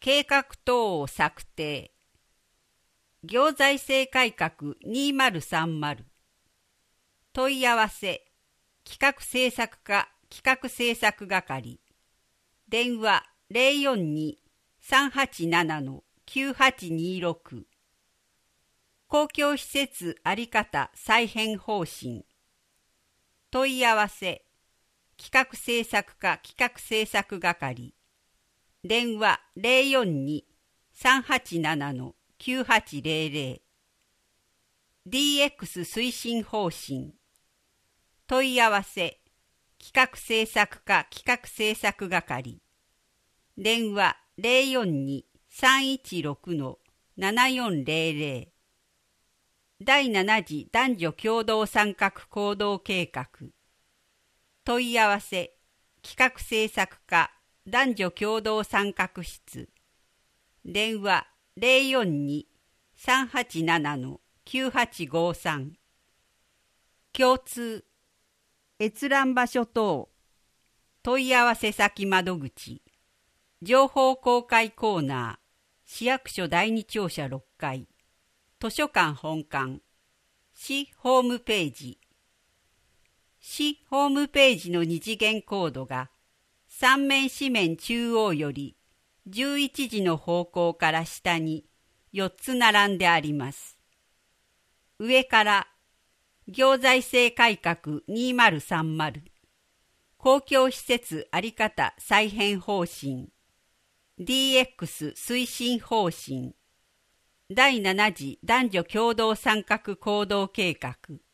計画等を策定。行財政改革2030。問い合わせ。企画政策課企画政策係。電話042-387-9826。公共施設あり方再編方針。問い合わせ。企画政策課企画政策係。電話042-387-9800。DX 推進方針。問い合わせ。企画政策課企画政策係。電話042-316-7400。第7次男女共同参画行動計画。問い合わせ。企画政策課男女共同参画室。電話042-387-9853。共通。閲覧場所等。問い合わせ先窓口。情報公開コーナー。市役所第2庁舎6階。図書館本館。市ホームページ。市ホームページの二次元コードが三面四面中央より11時の方向から下に4つ並んであります。上から行財政改革2030。公共施設あり方再編方針。DX 推進方針。第7次男女共同参画行動計画。